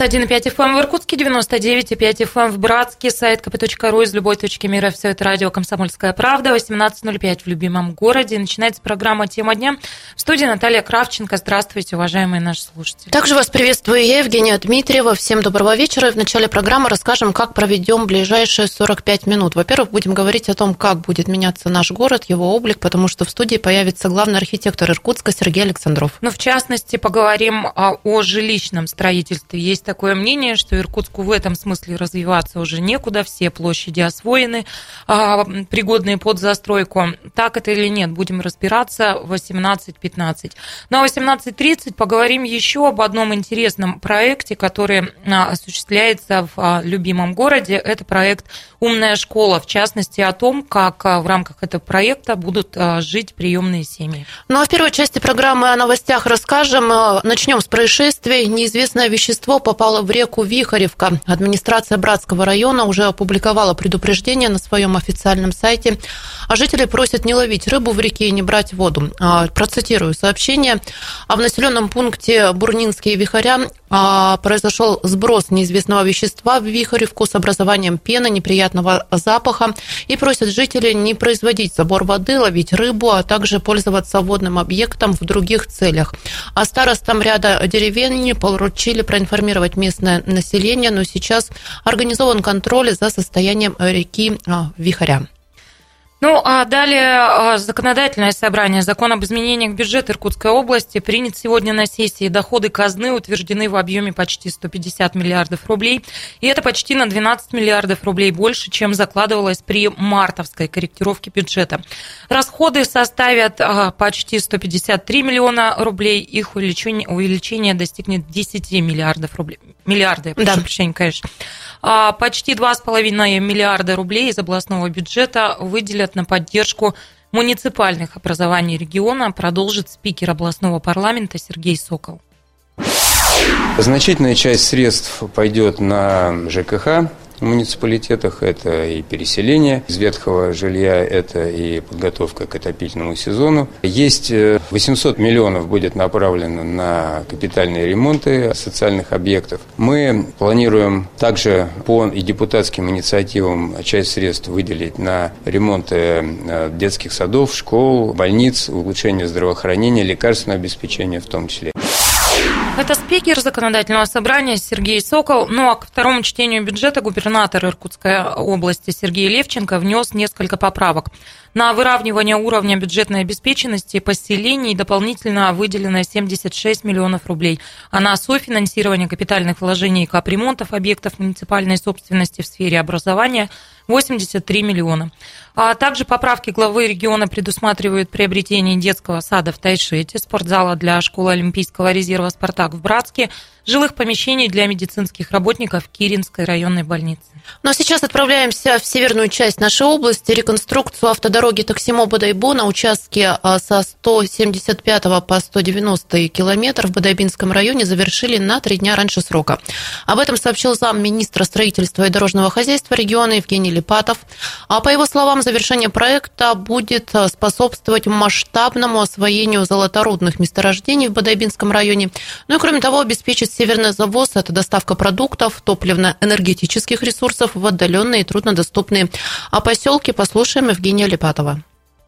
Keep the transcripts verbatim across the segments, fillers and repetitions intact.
один и пять эф эм в Иркутске, девяносто девять и пять эф эм в Братске, сайт ка пэ точка ру из любой точки мира. Все это радио «Комсомольская правда», восемнадцать ноль пять в любимом городе. Начинается программа «Тема дня». В студии Наталья Кравченко. Здравствуйте, уважаемые наши слушатели. Также вас приветствую я, Евгения Дмитриева. Всем доброго вечера. И в начале программы расскажем, как проведем ближайшие сорок пять минут. Во-первых, будем говорить о том, как будет меняться наш город, его облик, потому что в студии появится главный архитектор Иркутска Сергей Александров. Ну, в частности, поговорим о, о жилищном строительстве. Есть такое мнение, что Иркутску в этом смысле развиваться уже некуда, все площади освоены, пригодные под застройку. Так это или нет, будем разбираться в восемнадцать пятнадцать. Ну а в восемнадцать тридцать поговорим еще об одном интересном проекте, который осуществляется в любимом городе. Это проект «Умная школа», в частности, о том, как в рамках этого проекта будут жить приемные семьи. Ну а в первой части программы о новостях расскажем. Начнем с происшествия. Неизвестное вещество попало в реку Вихоревка. Администрация Братского района уже опубликовала предупреждение на своем официальном сайте. А жители просят не ловить рыбу в реке и не брать воду. Процитирую сообщение. А в населенном пункте Бурнинские Вихоря произошел сброс неизвестного вещества в Вихоревку с образованием пены, неприятного запаха. И просят жителей не производить забор воды, ловить рыбу, а также пользоваться водным объектом в других целях. А старостам ряда деревень поручили проинформировать местное население, но сейчас организован контроль за состоянием реки Вихоря. Ну, а далее законодательное собрание. Закон об изменениях бюджета Иркутской области принят сегодня на сессии. Доходы казны утверждены в объеме почти сто пятьдесят миллиардов рублей. И это почти на двенадцать миллиардов рублей больше, чем закладывалось при мартовской корректировке бюджета. Расходы составят почти сто пятьдесят три миллиона рублей. Их увеличение, увеличение достигнет десять миллиардов рублей. Миллиарды, я прошу да. прощения, конечно. Почти два с половиной миллиарда рублей из областного бюджета выделят на поддержку муниципальных образований региона, продолжит спикер областного парламента Сергей Сокол. Значительная часть средств пойдет на жэ ка ха в муниципалитетах. Это и переселение из ветхого жилья, это и подготовка к отопительному сезону. Есть восемьсот миллионов будет направлено на капитальные ремонты социальных объектов. Мы планируем также по и депутатским инициативам часть средств выделить на ремонты детских садов, школ, больниц, улучшение здравоохранения, лекарственного обеспечения в том числе. Это спикер законодательного собрания Сергей Сокол. Ну а к второму чтению бюджета губернатор Иркутской области Сергей Левченко внес несколько поправок. На выравнивание уровня бюджетной обеспеченности поселений дополнительно выделено семьдесят шесть миллионов рублей, а на софинансирование капитальных вложений и капремонтов объектов муниципальной собственности в сфере образования восемьдесят три миллиона. А также поправки главы региона предусматривают приобретение детского сада в Тайшете, спортзала для школы Олимпийского резерва «Спартак» в Братске, жилых помещений для медицинских работников Киринской районной больницы. Ну а сейчас отправляемся в северную часть нашей области. Реконструкцию автодороги Токсимо-Бодайбо на участке со сто семьдесят пятого по сто девяностый километр в Бодайбинском районе завершили на три дня раньше срока. Об этом сообщил замминистра строительства и дорожного хозяйства региона Евгений Липатов. А по его словам, завершение проекта будет способствовать масштабному освоению золоторудных месторождений в Бодайбинском районе. Ну и кроме того, обеспечить северный завоз – это доставка продуктов, топливно-энергетических ресурсов в отдаленные и труднодоступные а поселки. Послушаем Евгения Липатова.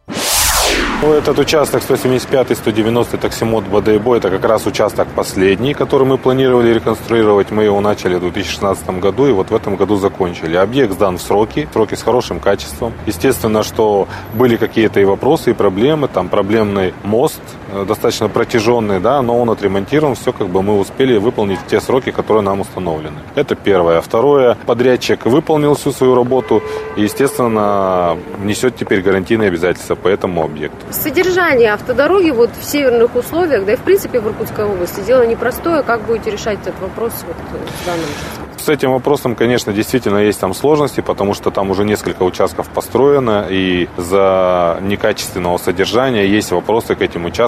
Этот участок сто семьдесят пятый сто девяностый Токсимо-Бодайбо – это как раз участок последний, который мы планировали реконструировать. Мы его начали в две тысячи шестнадцатом году и вот в этом году закончили. Объект сдан в сроки, сроки с хорошим качеством. Естественно, что были какие-то и вопросы, и проблемы. Там проблемный мост, достаточно протяженный, да, но он отремонтирован. Все как бы мы успели выполнить в те сроки, которые нам установлены. Это первое. Второе, подрядчик выполнил всю свою работу и, естественно, несет теперь гарантийные обязательства по этому объекту. Содержание автодороги вот в северных условиях, да и в принципе в Иркутской области, дело непростое. Как будете решать этот вопрос вот в данном участке? С этим вопросом, конечно, действительно есть там сложности, потому что там уже несколько участков построено, и за некачественного содержания есть вопросы к этим участкам.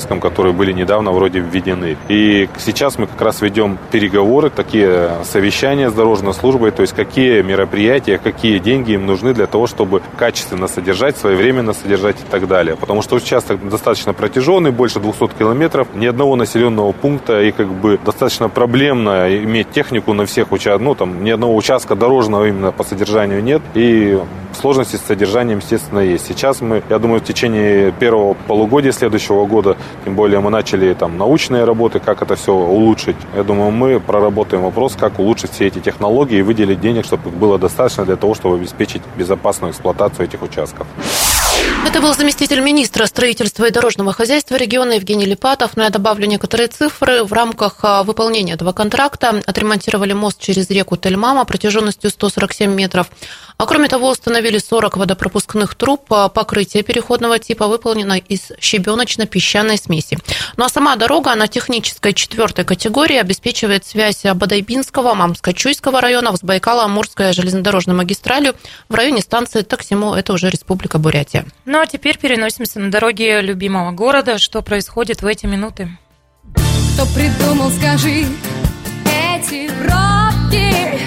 участкам, которые были недавно вроде введены. И сейчас мы как раз ведем переговоры, такие совещания с дорожной службой, то есть какие мероприятия, какие деньги им нужны для того, чтобы качественно содержать, своевременно содержать и так далее. Потому что участок достаточно протяженный, больше двухсот километров, ни одного населенного пункта, и как бы достаточно проблемно иметь технику на всех участках, ну там ни одного участка дорожного именно по содержанию нет, и сложности с содержанием, естественно, есть. Сейчас мы, я думаю, в течение первого полугодия следующего года, тем более мы начали там научные работы, как это все улучшить. Я думаю, мы проработаем вопрос, как улучшить все эти технологии и выделить денег, чтобы их было достаточно для того, чтобы обеспечить безопасную эксплуатацию этих участков. Это был заместитель министра строительства и дорожного хозяйства региона Евгений Липатов. Но я добавлю некоторые цифры. В рамках выполнения этого контракта отремонтировали мост через реку Тельмама протяженностью сто сорок семь метров. А кроме того, установили сорок водопропускных труб. Покрытие переходного типа выполнено из щебеночно-песчаной смеси. Ну а сама дорога, она технической четвертой категории, обеспечивает связь Бодайбинского, Мамско-Чуйского районов с Байкало-Амурской железнодорожной магистралью в районе станции Таксимо, это уже Республика Бурятия. Ну а теперь переносимся на дороги любимого города. Что происходит в эти минуты? Кто придумал, скажи, эти пробки?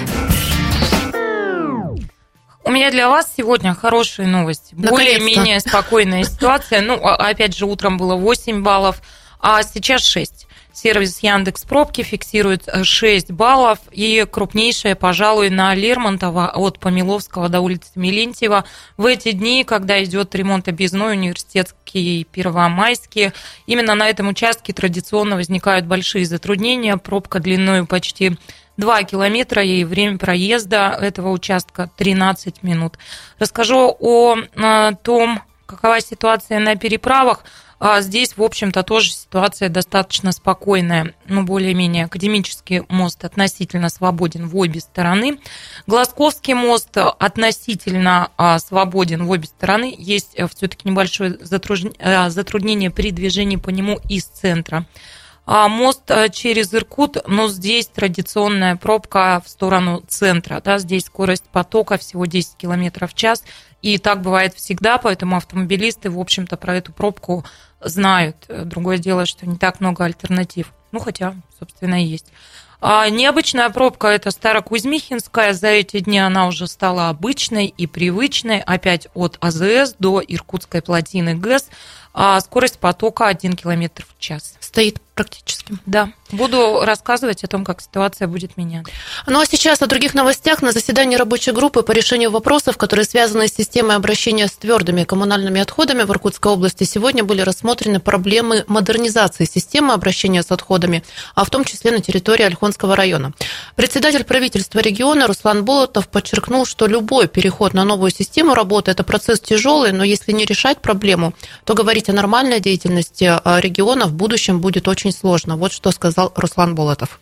У меня для вас сегодня хорошие новости. Более-менее спокойная ситуация. Ну, опять же, утром было восемь баллов, а сейчас шесть. Сервис Яндекс.Пробки фиксирует шесть баллов. И крупнейшая, пожалуй, на Лермонтова от Помиловского до улицы Мелентьева. В эти дни, когда идет ремонт объездной, Университетский, Первомайский, именно на этом участке традиционно возникают большие затруднения. Пробка длиной почти два километра, и время проезда этого участка тринадцать минут. Расскажу о том, какова ситуация на переправах. Здесь, в общем-то, тоже ситуация достаточно спокойная. Ну, более-менее академический мост относительно свободен в обе стороны. Глазковский мост относительно свободен в обе стороны. Есть все-таки небольшое затруднение при движении по нему из центра. Мост через Иркут, но здесь традиционная пробка в сторону центра. Да, здесь скорость потока всего десять километров в час. И так бывает всегда, поэтому автомобилисты, в общем-то, про эту пробку знают. Другое дело, что не так много альтернатив. Ну, хотя, собственно, и есть. А необычная пробка – это Старокузьмихинская. За эти дни она уже стала обычной и привычной. Опять от АЗС до Иркутской плотины ГЭС. А скорость потока один километр в час. Стоит практически. Да. Буду рассказывать о том, как ситуация будет меняться. Ну а сейчас о других новостях. На заседании рабочей группы по решению вопросов, которые связаны с системой обращения с твердыми коммунальными отходами в Иркутской области, сегодня были рассмотрены проблемы модернизации системы обращения с отходами, а в том числе на территории Ольхонского района. Председатель правительства региона Руслан Болотов подчеркнул, что любой переход на новую систему работы – это процесс тяжелый, но если не решать проблему, то говорить о нормальной деятельности региона в будущем будет очень сложно. Вот что сказал Руслан Болотов.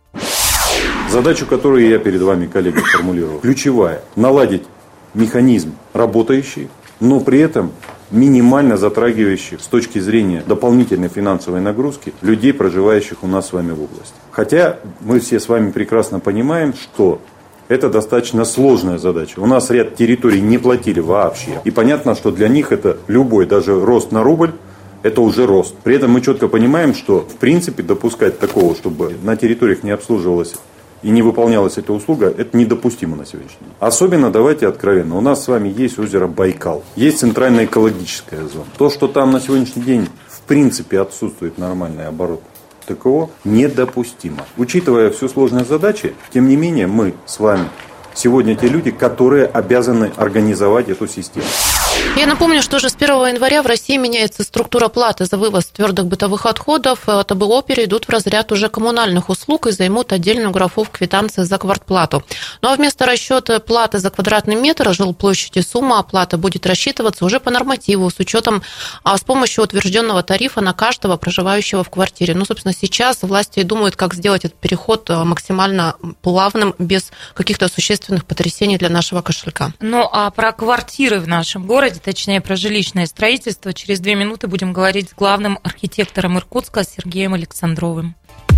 Задачу, которую я перед вами, коллеги, формулировал, ключевая – наладить механизм работающий, но при этом минимально затрагивающий с точки зрения дополнительной финансовой нагрузки людей, проживающих у нас с вами в области. Хотя мы все с вами прекрасно понимаем, что это достаточно сложная задача. У нас ряд территорий не платили вообще. И понятно, что для них это любой, даже рост на рубль, это уже рост. При этом мы четко понимаем, что в принципе допускать такого, чтобы на территориях не обслуживалась и не выполнялась эта услуга, это недопустимо на сегодняшний день. Особенно, давайте откровенно, у нас с вами есть озеро Байкал, есть центральная экологическая зона. То, что там на сегодняшний день в принципе отсутствует нормальный оборот ТКО, недопустимо. Учитывая всю сложность задачи, тем не менее мы с вами сегодня те люди, которые обязаны организовать эту систему. Я напомню, что уже с первого января в России меняется структура платы за вывоз твердых бытовых отходов. ТБО перейдут в разряд уже коммунальных услуг и займут отдельную графу в квитанции за квартплату. Ну а вместо расчета платы за квадратный метр жилплощади сумма оплаты будет рассчитываться уже по нормативу с учетом, а с помощью утвержденного тарифа на каждого проживающего в квартире. Ну, собственно, сейчас власти думают, как сделать этот переход максимально плавным, без каких-то существенных потрясений для нашего кошелька. Ну, а про квартиры в нашем городе, точнее, про жилищное строительство, через две минуты будем говорить с главным архитектором Иркутска Сергеем Александровым.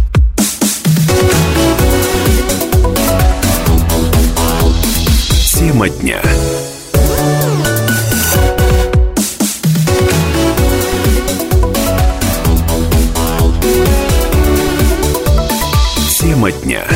Тема дня. Тема дня.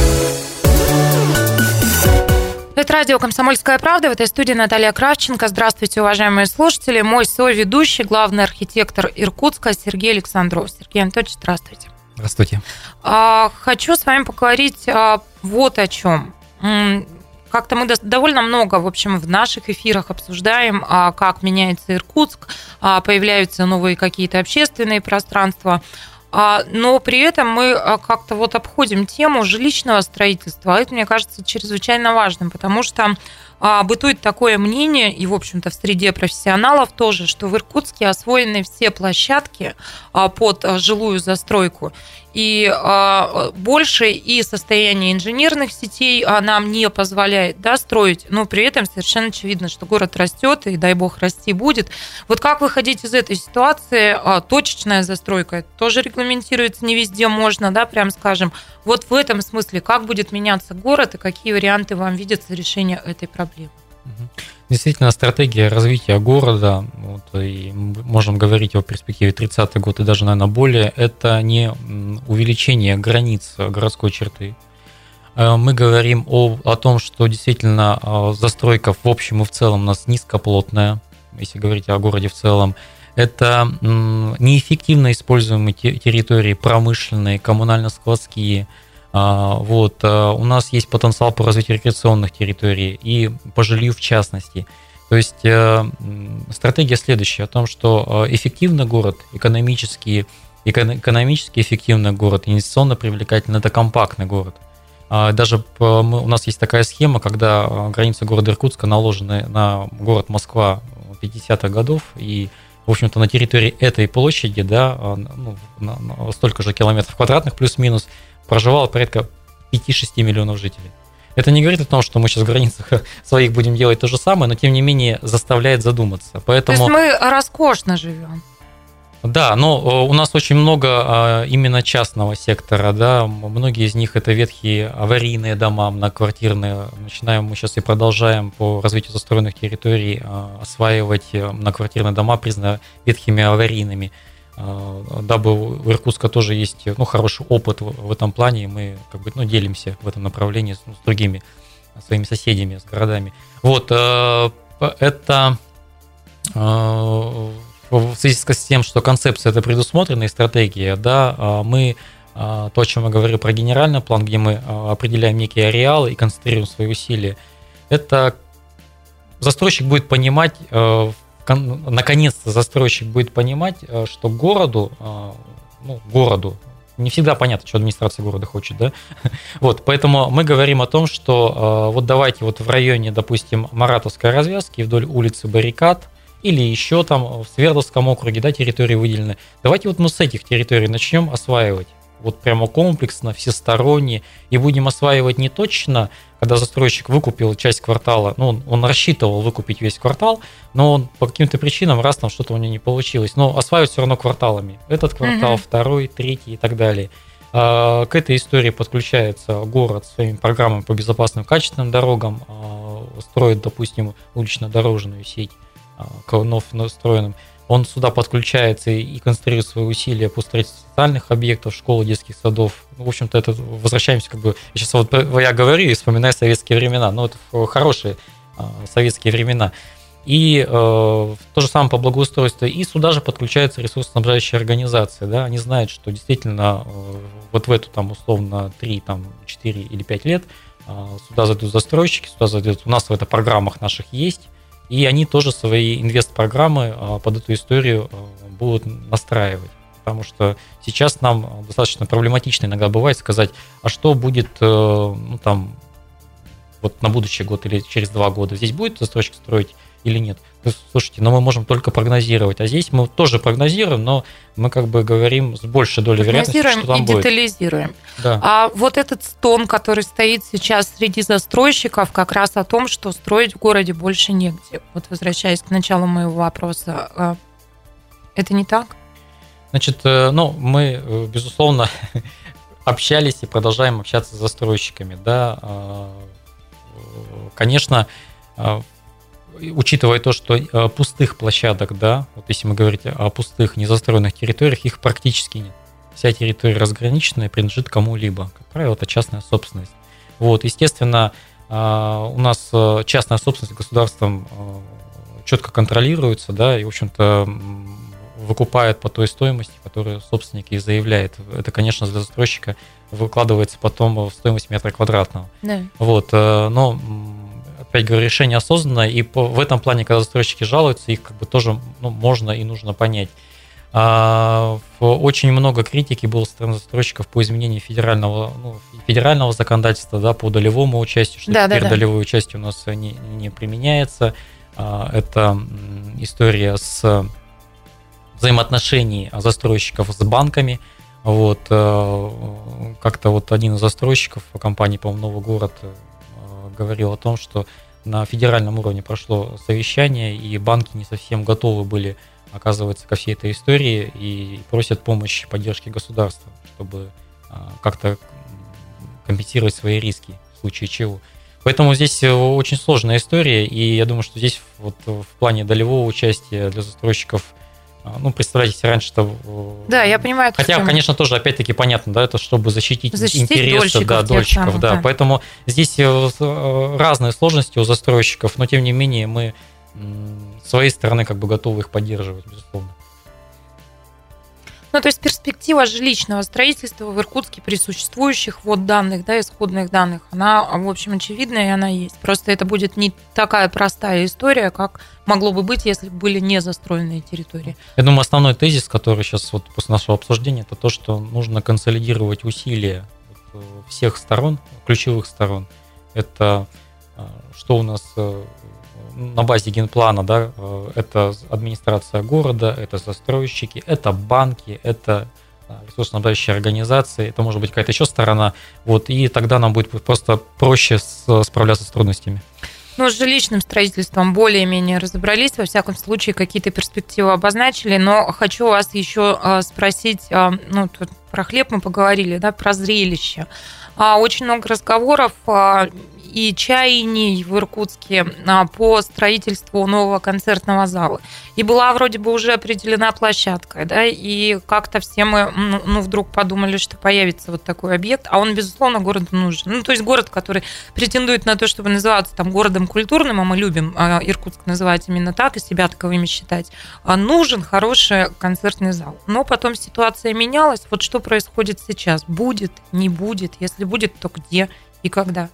Это радио «Комсомольская правда». В этой студии Наталья Кравченко. Здравствуйте, уважаемые слушатели. Мой соведущий, главный архитектор Иркутска Сергей Александров. Сергей Анатольевич, здравствуйте. Здравствуйте. Хочу с вами поговорить вот о чем. Как-то мы довольно много, в общем, в наших эфирах обсуждаем, как меняется Иркутск, появляются новые какие-то общественные пространства. Но при этом мы как-то вот обходим тему жилищного строительства. Это, мне кажется, чрезвычайно важным, потому что бытует такое мнение, и, в общем-то, в среде профессионалов тоже, что в Иркутске освоены все площадки под жилую застройку. И больше и состояние инженерных сетей нам не позволяет, да, строить, но при этом совершенно очевидно, что город растет, и дай бог расти будет. Вот как выходить из этой ситуации? Точечная застройка тоже регламентируется, не везде можно, да, прям скажем. Вот в этом смысле, как будет меняться город и какие варианты вам видятся решения этой проблемы? Действительно, стратегия развития города, вот, и мы можем говорить о перспективе тридцатый год и даже, наверное, более, это не увеличение границ городской черты. Мы говорим о, о том, что действительно застройка в общем и в целом у нас низкоплотная, если говорить о городе в целом. Это неэффективно используемые территории промышленные, коммунально-складские. Вот. У нас есть потенциал по развитию рекреационных территорий и по жилью в частности. То есть стратегия следующая, о том, что эффективный город, экономически, экономически эффективный город, инвестиционно привлекательный, это компактный город. Даже у нас есть такая схема, когда границы города Иркутска наложены на город Москва пятидесятых годов, и в общем-то, на территории этой площади, да, ну, на, на столько же километров квадратных плюс-минус, проживало порядка пять-шесть миллионов жителей. Это не говорит о том, что мы сейчас в границах своих будем делать то же самое, но тем не менее заставляет задуматься. Поэтому... То есть мы роскошно живем. Да, но у нас очень много именно частного сектора, да, многие из них это ветхие аварийные дома, многоквартирные. Начинаем мы сейчас и продолжаем по развитию застроенных территорий осваивать многоквартирные дома, признанные ветхими аварийными. Дабы у Иркутска тоже есть, ну, хороший опыт в этом плане, и мы как бы, ну, делимся в этом направлении с, ну, с другими своими соседями, с городами. Вот, это в связи с тем, что концепция это предусмотрена и стратегия, да, мы, то, о чем я говорю про генеральный план, где мы определяем некие ареалы и концентрируем свои усилия, это застройщик будет понимать, наконец-то застройщик будет понимать, что городу, ну, городу, не всегда понятно, что администрация города хочет, да, вот, поэтому мы говорим о том, что вот давайте вот в районе, допустим, Маратовской развязки вдоль улицы Баррикад или еще там в Свердловском округе, да, территории выделены, давайте вот мы с этих территорий начнем осваивать. Вот прямо комплексно, всесторонне, и будем осваивать не точно, когда застройщик выкупил часть квартала, ну, он, он рассчитывал выкупить весь квартал, но он по каким-то причинам, раз там что-то у него не получилось, но осваивать все равно кварталами. Этот квартал, угу. второй, третий и так далее. А, к этой истории подключается город своими программами по безопасным качественным дорогам, а, строит, допустим, улично-дорожную сеть а, к вновь настроенным. Он сюда подключается и концентрирует свои усилия по строительству социальных объектов, школ, детских садов. Ну, в общем-то, это возвращаемся, как бы, сейчас вот я говорю и вспоминаю советские времена, но это хорошие а, советские времена. И э, то же самое по благоустройству. И сюда же подключаются ресурсоснабжающие организации. Да? Они знают, что действительно э, вот в эту там условно три, там, четыре или пять лет э, сюда зайдут застройщики, сюда зайдут, у нас в это программах наших есть. И они тоже свои инвест-программы под эту историю будут настраивать. Потому что сейчас нам достаточно проблематично иногда бывает сказать, а что будет, ну, там, вот на будущий год или через два года. Здесь будет застройщик строить или нет? Ну, слушайте, но мы можем только прогнозировать. А здесь мы тоже прогнозируем, но мы как бы говорим с большей долей вероятности, что там будет. Прогнозируем и детализируем. Да. А вот этот стон, который стоит сейчас среди застройщиков, как раз о том, что строить в городе больше негде. Вот возвращаясь к началу моего вопроса, это не так? Значит, ну, мы, безусловно, общались и продолжаем общаться с застройщиками. Да. Конечно, учитывая то, что пустых площадок, да, вот если мы говорим о пустых незастроенных территориях, их практически нет. вся территория разграниченная принадлежит кому-либо. Как правило, это частная собственность. Вот, естественно, у нас частная собственность государством четко контролируется, да, и, в общем-то, выкупает по той стоимости, которую собственник и заявляет. Это, конечно, для застройщика выкладывается потом в стоимость метра квадратного. Да. Вот, но, опять говорю, решение осознанное, и в этом плане, когда застройщики жалуются, их как бы тоже, ну, можно и нужно понять. Очень много критики было со стороны застройщиков по изменению федерального, ну, федерального законодательства, да, по долевому участию, что да, теперь да, да. долевое участие у нас не, не применяется. Это история с взаимоотношений застройщиков с банками. Вот, как-то вот один из застройщиков компании, по-моему, «Новый город» говорил о том, что на федеральном уровне прошло совещание, и банки не совсем готовы были, оказывается, ко всей этой истории и просят помощи, поддержки государства, чтобы как-то компенсировать свои риски в случае чего. Поэтому здесь очень сложная история, и я думаю, что здесь вот в плане долевого участия для застройщиков, ну, представляете, раньше-то... Да, я понимаю. Хотя, конечно, тоже, опять-таки, понятно, да, это чтобы защитить, защитить интересы дольщиков, да, дольщиков самых, да. да. Поэтому здесь разные сложности у застройщиков, но, тем не менее, мы с своей стороны как бы готовы их поддерживать, безусловно. Ну, то есть перспектива жилищного строительства в Иркутске при существующих вот данных, да, исходных данных, она, в общем, очевидная, и она есть. Просто это будет не такая простая история, как могло бы быть, если бы были не застроенные территории. Я думаю, основной тезис, который сейчас вот после нашего обсуждения, это то, что нужно консолидировать усилия всех сторон, ключевых сторон. Это что у нас на базе генплана, да, это администрация города, это застройщики, это банки, это ресурсоснабжающие организации, это может быть какая-то еще сторона, вот, и тогда нам будет просто проще справляться с трудностями. Ну, с жилищным строительством более-менее разобрались, во всяком случае, какие-то перспективы обозначили, но хочу вас еще спросить, ну, тут про хлеб мы поговорили, да, про зрелище. Очень много разговоров и чаяний в Иркутске по строительству нового концертного зала. И была вроде бы уже определена площадка, да, и как-то все мы, ну, вдруг подумали, что появится вот такой объект, а он, безусловно, городу нужен. Ну, то есть город, который претендует на то, чтобы называться там городом культурным, а мы любим Иркутск называть именно так и себя таковыми считать, нужен хороший концертный зал. Но потом ситуация менялась. Вот что происходит сейчас? Будет, не будет? Если будет, то где и когда?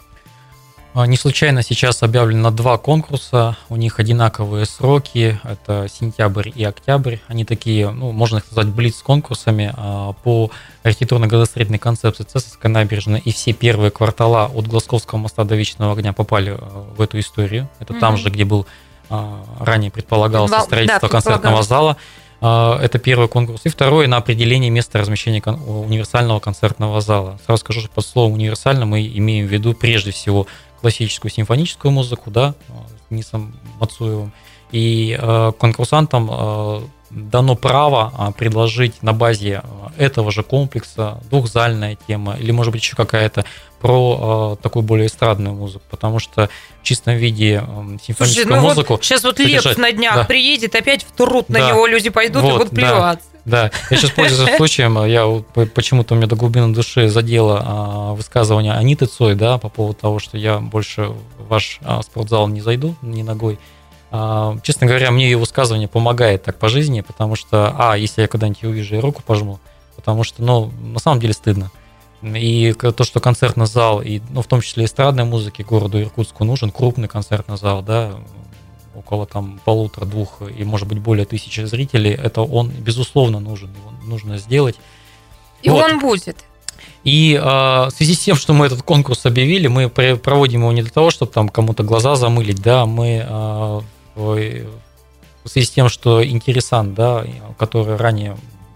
Не случайно сейчас объявлено два конкурса, у них одинаковые сроки, это сентябрь и октябрь. Они такие, ну, можно их назвать блиц-конкурсами по архитектурно-градостроительной концепции Цесарской набережной, и все первые квартала от Глазковского моста до Вечного огня попали в эту историю. Это mm-hmm. там же, где был ранее предполагалось Вал... строительство да, концертного зала. Это первый конкурс. И второй на определение места размещения универсального концертного зала. Сразу скажу, что под словом «универсально» мы имеем в виду прежде всего классическую симфоническую музыку, да, с Денисом Мацуевым. И э, конкурсантам э, дано право э, предложить на базе этого же комплекса двухзальная тема или, может быть, еще какая-то про э, такую более эстрадную музыку, потому что в чистом виде э, симфоническую Слушай, ну музыку... Вот сейчас вот Лев на днях да. приедет, опять в труд да. на него люди пойдут вот, и будут плеваться. Да. Да, я сейчас пользуюсь случаем, я почему-то у меня до глубины души задело высказывание Аниты Цой, да, по поводу того, что я больше в ваш спортзал не зайду ни ногой. Честно говоря, мне ее высказывание помогает так по жизни, потому что, а, если я когда-нибудь увижу, я руку пожму, потому что, ну, на самом деле стыдно. И то, что концертный зал, и, ну, в том числе эстрадной музыки городу Иркутску нужен крупный концертный зал, да, около там полутора-двух и, может быть, более тысячи зрителей, это он, безусловно, нужен, его нужно сделать. И вот. Он будет. И э, в связи с тем, что мы этот конкурс объявили, мы проводим его не для того, чтобы там кому-то глаза замылить, да, мы э, в, в связи с тем, что интересант, да, который ранее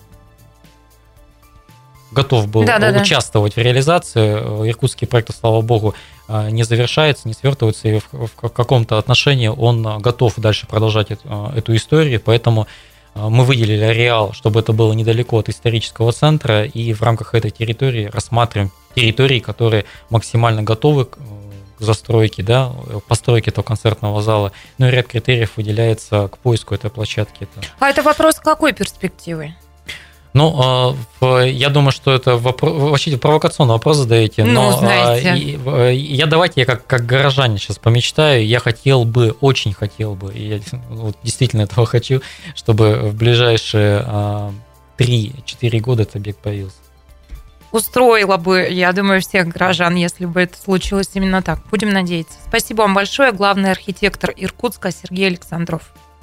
готов был да, да, участвовать да. в реализации, иркутский проект, слава богу, не завершается, не свертывается, и в, в каком-то отношении он готов дальше продолжать эту, эту историю, поэтому мы выделили ареал, чтобы это было недалеко от исторического центра, и в рамках этой территории рассматриваем территории, которые максимально готовы к застройке, да, постройке этого концертного зала. Ну и ряд критериев выделяется к поиску этой площадки. А это вопрос какой перспективы? Ну, я думаю, что это вопрос, вообще провокационный вопрос задаете, но ну, знаете. я давайте я как, как горожанин сейчас помечтаю, я хотел бы, очень хотел бы, и я вот, действительно этого хочу, чтобы в ближайшие три-четыре года этот объект появился. Устроила бы, я думаю, всех горожан, если бы это случилось именно так. Будем надеяться. Спасибо вам большое. Главный архитектор Иркутска Сергей Александров.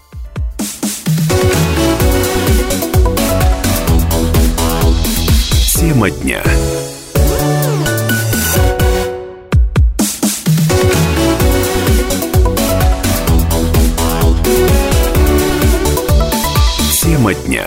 Тема дня. Тема дня.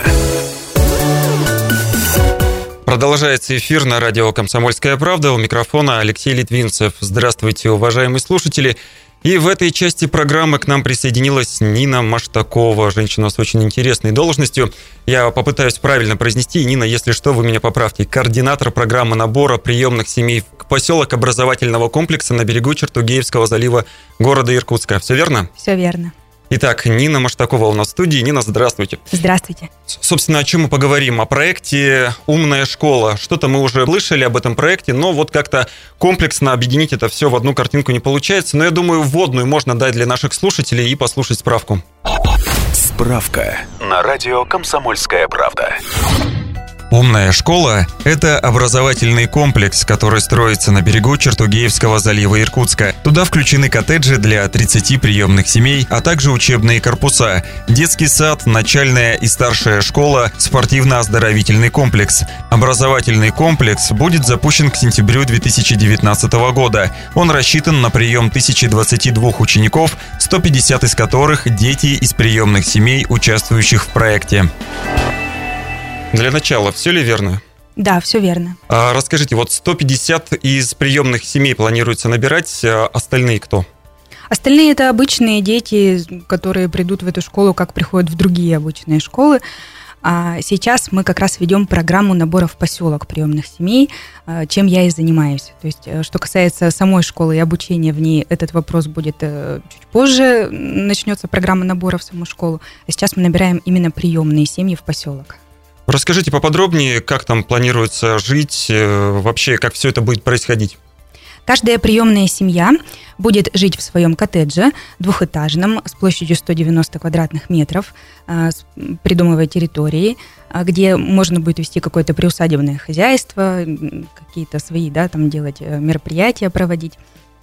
Продолжается эфир на радио «Комсомольская правда». У микрофона Алексей Литвинцев. Здравствуйте, уважаемые слушатели. И в этой части программы к нам присоединилась Нина Маштакова, женщина с очень интересной должностью. Я попытаюсь правильно произнести. Нина, если что, вы меня поправьте. Координатор программы набора приемных семей в поселок образовательного комплекса на берегу Чертугеевского залива города Иркутска. Все верно? Все верно. Итак, Нина Маштакова у нас в студии. Нина, здравствуйте. Здравствуйте. Собственно, о чем мы поговорим? О проекте «Умная школа». Что-то мы уже слышали об этом проекте, но вот как-то комплексно объединить это все в одну картинку не получается. Но я думаю, вводную можно дать для наших слушателей и послушать справку. Справка на радио «Комсомольская правда». «Умная школа» — это образовательный комплекс, который строится на берегу Чертугеевского залива Иркутска. Туда включены коттеджи для тридцати приемных семей, а также учебные корпуса, детский сад, начальная и старшая школа, спортивно-оздоровительный комплекс. Образовательный комплекс будет запущен к сентябрю две тысячи девятнадцатого года. Он рассчитан на прием тысячи двадцати двух учеников, сто пятьдесят из которых – дети из приемных семей, участвующих в проекте. Для начала, все ли верно? Да, все верно. А расскажите, вот сто пятьдесят из приемных семей планируется набирать, а остальные кто? Остальные – это обычные дети, которые придут в эту школу, как приходят в другие обычные школы. А сейчас мы как раз ведем программу набора в поселок приемных семей, чем я и занимаюсь. То есть, что касается самой школы и обучения в ней, этот вопрос будет чуть позже, начнется программа набора в саму школу. А сейчас мы набираем именно приемные семьи в поселок. Расскажите поподробнее, как там планируется жить, вообще, как все это будет происходить? Каждая приемная семья будет жить в своем коттедже двухэтажном с площадью сто девяносто квадратных метров, с придомовой территорией, где можно будет вести какое-то приусадебное хозяйство, какие-то свои, да, там делать мероприятия, проводить.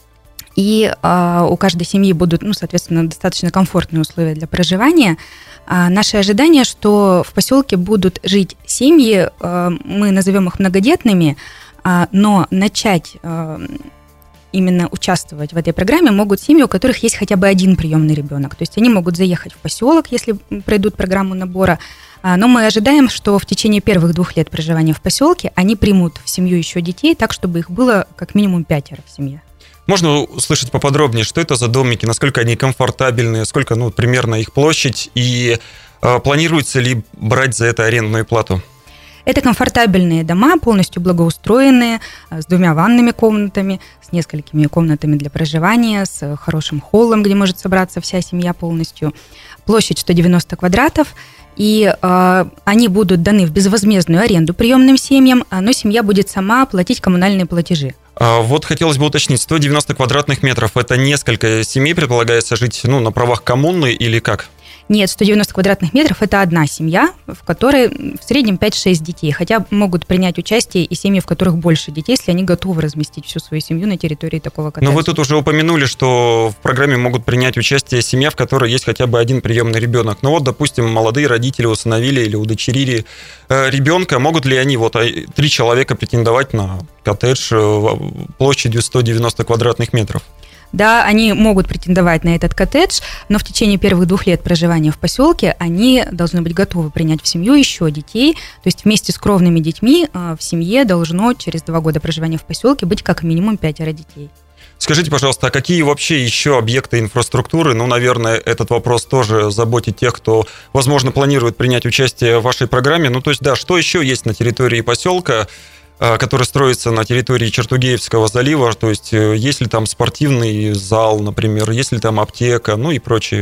И а, у каждой семьи будут, ну, соответственно, достаточно комфортные условия для проживания. А наше ожидание, что в поселке будут жить семьи, а, мы назовем их многодетными, а, но начать а, именно участвовать в этой программе могут семьи, у которых есть хотя бы один приемный ребенок. То есть они могут заехать в поселок, если пройдут программу набора. А, но мы ожидаем, что в течение первых двух лет проживания в поселке они примут в семью еще детей, так, чтобы их было как минимум пятеро в семье. Можно услышать поподробнее, что это за домики, насколько они комфортабельные, сколько, ну, примерно их площадь, и э, планируется ли брать за это арендную плату? Это комфортабельные дома, полностью благоустроенные, с двумя ванными комнатами, с несколькими комнатами для проживания, с хорошим холлом, где может собраться вся семья полностью. Площадь сто девяносто квадратов, и э, они будут даны в безвозмездную аренду приемным семьям, но семья будет сама платить коммунальные платежи. А вот хотелось бы уточнить, сто девяносто квадратных метров – это несколько семей, предполагается, жить, ну, на правах коммуны или как? Нет, сто девяносто квадратных метров – это одна семья, в которой в среднем пять-шесть детей, хотя могут принять участие и семьи, в которых больше детей, если они готовы разместить всю свою семью на территории такого коттеджа. Но вы тут уже упомянули, что в программе могут принять участие семья, в которой есть хотя бы один приемный ребенок. Ну вот, допустим, молодые родители усыновили или удочерили ребенка, могут ли они, вот три человека, претендовать на коттедж площадью сто девяносто квадратных метров? Да, они могут претендовать на этот коттедж, но в течение первых двух лет проживания в поселке они должны быть готовы принять в семью еще детей. То есть вместе с кровными детьми в семье должно через два года проживания в поселке быть как минимум пятеро детей. Скажите, пожалуйста, а какие вообще еще объекты инфраструктуры? Ну, наверное, этот вопрос тоже заботит тех, кто, возможно, планирует принять участие в вашей программе. Ну, то есть, да, что еще есть на территории поселка, который строится на территории Чертугеевского залива, то есть есть ли там спортивный зал, например, есть ли там аптека, ну и прочее?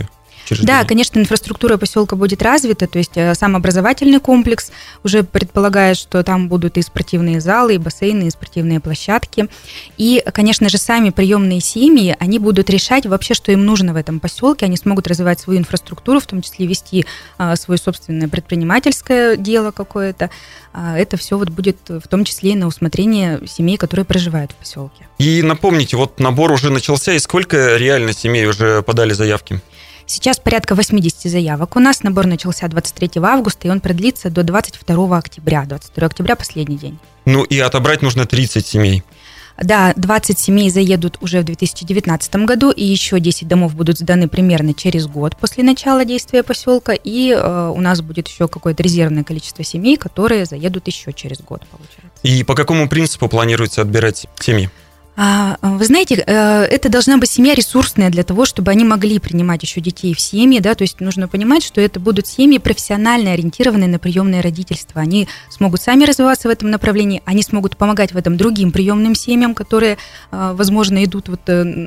Да, конечно, инфраструктура поселка будет развита, то есть сам образовательный комплекс уже предполагает, что там будут и спортивные залы, и бассейны, и спортивные площадки. И, конечно же, сами приемные семьи, они будут решать вообще, что им нужно в этом поселке, они смогут развивать свою инфраструктуру, в том числе вести свое собственное предпринимательское дело какое-то. Это все вот будет в том числе и на усмотрение семей, которые проживают в поселке. И напомните, вот набор уже начался, и сколько реально семей уже подали заявки? Сейчас порядка восемьдесят заявок. У нас набор начался двадцать третьего августа, и он продлится до двадцать второго октября. двадцать второго октября последний день. Ну и отобрать нужно тридцать семей. Да, двадцать семей заедут уже в две тысячи девятнадцатом году, и еще десять домов будут сданы примерно через год после начала действия поселка, и э, у нас будет еще какое-то резервное количество семей, которые заедут еще через год, получается. И по какому принципу планируется отбирать семьи? Вы знаете, это должна быть семья ресурсная для того, чтобы они могли принимать еще детей в семьи, да, то есть нужно понимать, что это будут семьи профессионально ориентированные на приемное родительство. Они смогут сами развиваться в этом направлении, они смогут помогать в этом другим приемным семьям, которые, возможно, идут вот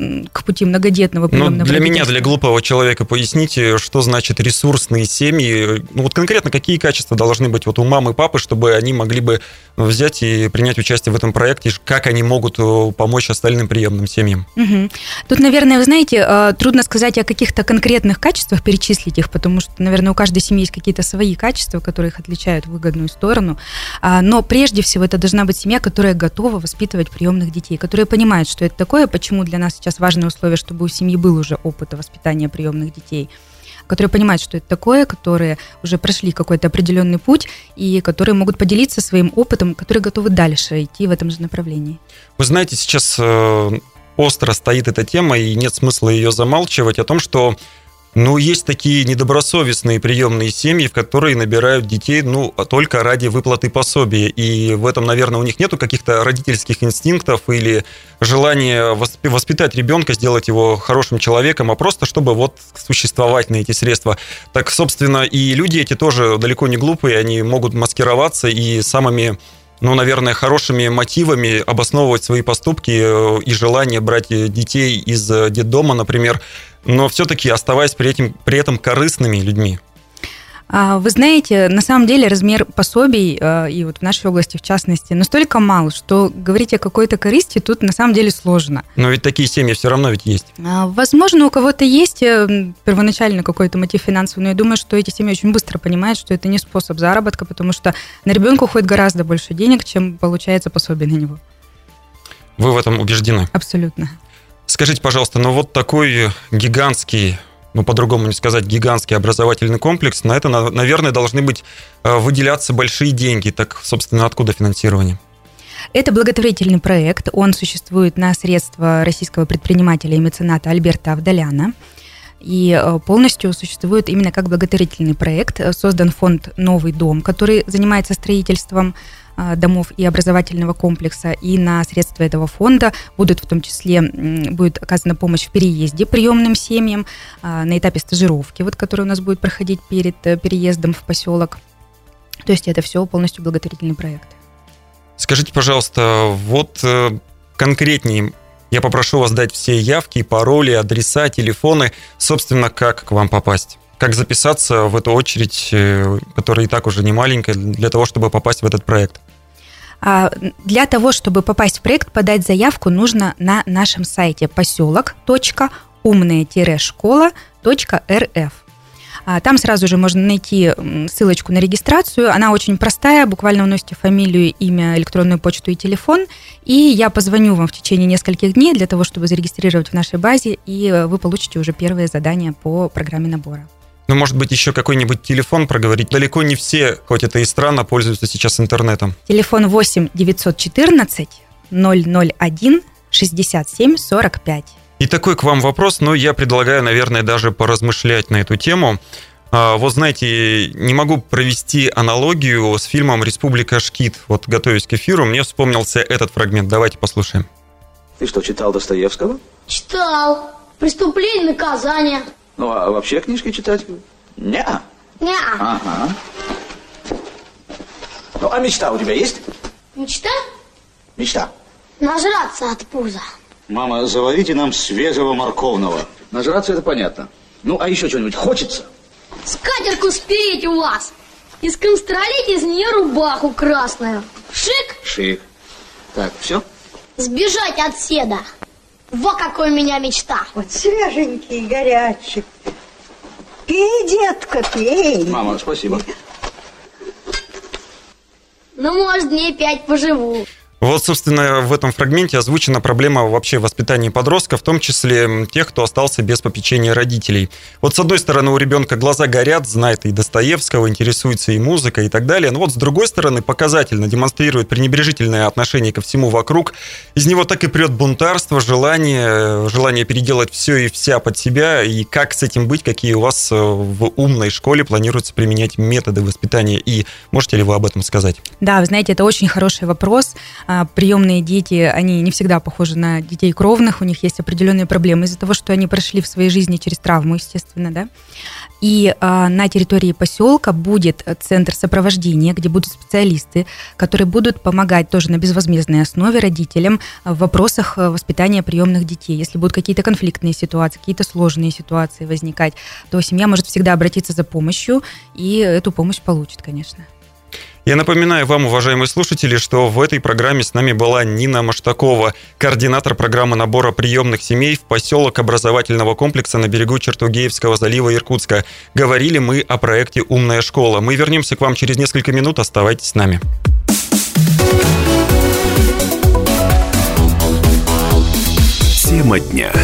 к пути многодетного приемного родительства. Для меня, родительства. для глупого человека, поясните, что значит ресурсные семьи, ну вот конкретно какие качества должны быть вот у мамы и папы, чтобы они могли бы взять и принять участие в этом проекте, как они могут помочь остальным приемным семьям. Угу. Тут, наверное, вы знаете, трудно сказать о каких-то конкретных качествах, перечислить их, потому что, наверное, у каждой семьи есть какие-то свои качества, которые их отличают в выгодную сторону. Но прежде всего это должна быть семья, которая готова воспитывать приемных детей, которая понимает, что это такое, почему для нас сейчас важное условие, чтобы у семьи был уже опыт воспитания приемных детей, которые понимают, что это такое, которые уже прошли какой-то определенный путь и которые могут поделиться своим опытом, которые готовы дальше идти в этом же направлении. Вы знаете, сейчас остро стоит эта тема, и нет смысла ее замалчивать, о том, что ну, есть такие недобросовестные приемные семьи, в которые набирают детей ну, только ради выплаты пособия. И в этом, наверное, у них нету каких-то родительских инстинктов или желания воспитать ребенка, сделать его хорошим человеком, а просто чтобы вот существовать на эти средства. Так, собственно, и люди эти тоже далеко не глупые, они могут маскироваться и самыми, ну, наверное, хорошими мотивами обосновывать свои поступки и желание брать детей из детдома, например, но все-таки оставаясь при этом, при этом корыстными людьми. Вы знаете, на самом деле размер пособий, и вот в нашей области в частности, настолько мал, что говорить о какой-то корысти тут на самом деле сложно. Но ведь такие семьи все равно ведь есть. Возможно, у кого-то есть первоначально какой-то мотив финансовый, но я думаю, что эти семьи очень быстро понимают, что это не способ заработка, потому что на ребенка уходит гораздо больше денег, чем получается пособие на него. Вы в этом убеждены? Абсолютно. Скажите, пожалуйста, ну вот такой гигантский, ну по-другому не сказать, гигантский образовательный комплекс, на это, наверное, должны быть выделяться большие деньги. Так, собственно, откуда финансирование? Это благотворительный проект, он существует на средства российского предпринимателя и мецената Альберта Авдаляна. И полностью существует именно как благотворительный проект. Создан фонд «Новый дом», который занимается строительством домов и образовательного комплекса, и на средства этого фонда будут в том числе будет оказана помощь в переезде приемным семьям, на этапе стажировки, вот, который у нас будет проходить перед переездом в поселок. То есть это все полностью благотворительный проект. Скажите, пожалуйста, вот конкретнее, я попрошу вас дать все явки, пароли, адреса, телефоны, собственно, как к вам попасть. Как записаться в эту очередь, которая и так уже не маленькая, для того, чтобы попасть в этот проект? Для того, чтобы попасть в проект, подать заявку нужно на нашем сайте поселок точка умная школа точка эр эф. Там сразу же можно найти ссылочку на регистрацию. Она очень простая, буквально вносите фамилию, имя, электронную почту и телефон. И я позвоню вам в течение нескольких дней для того, чтобы зарегистрировать в нашей базе, и вы получите уже первые задания по программе набора. Ну, может быть, еще какой-нибудь телефон проговорить? Далеко не все, хоть это и странно, пользуются сейчас интернетом. Телефон восемь девятьсот четырнадцать ноль ноль один шестьдесят семь сорок пять. И такой к вам вопрос, но я предлагаю, наверное, даже поразмышлять на эту тему. Вот знаете, не могу провести аналогию с фильмом «Республика Шкит». Вот, готовясь к эфиру, мне вспомнился этот фрагмент. Давайте послушаем. Ты что, читал Достоевского? Читал. «Преступление, наказание». Ну, а вообще книжки читать? Не-а. Не-а. Ага. Ну, а мечта у тебя есть? Мечта? Мечта. Нажраться от пуза. Мама, заварите нам свежего морковного. Нажраться — это понятно. Ну, а еще что-нибудь хочется? Скатерку спереть у вас и сконструировать из нее рубаху красную. Шик? Шик. Так, все? Сбежать от седа. Во какой у меня мечта. Вот свеженький, горячий. Пей, детка, пей. Мама, спасибо. Ну, может, дней пять поживу. Вот, собственно, в этом фрагменте озвучена проблема вообще воспитания подростков, в том числе тех, кто остался без попечения родителей. Вот, с одной стороны, у ребенка глаза горят, знает и Достоевского, интересуется и музыкой и так далее. Но вот, с другой стороны, показательно демонстрирует пренебрежительное отношение ко всему вокруг. Из него так и прет бунтарство, желание, желание переделать все и вся под себя. И как с этим быть, какие у вас в умной школе планируется применять методы воспитания? И можете ли вы об этом сказать? Да, вы знаете, это очень хороший вопрос. Приемные дети, они не всегда похожи на детей кровных, у них есть определенные проблемы из-за того, что они прошли в своей жизни через травму, естественно, да. И а, на территории поселка будет центр сопровождения, где будут специалисты, которые будут помогать тоже на безвозмездной основе родителям в вопросах воспитания приемных детей. Если будут какие-то конфликтные ситуации, какие-то сложные ситуации возникать, то семья может всегда обратиться за помощью, и эту помощь получит, конечно. Я напоминаю вам, уважаемые слушатели, что в этой программе с нами была Нина Маштакова, координатор программы набора приемных семей в поселок образовательного комплекса на берегу Чертугеевского залива Иркутска. Говорили мы о проекте «Умная школа». Мы вернемся к вам через несколько минут. Оставайтесь с нами. Тема дня.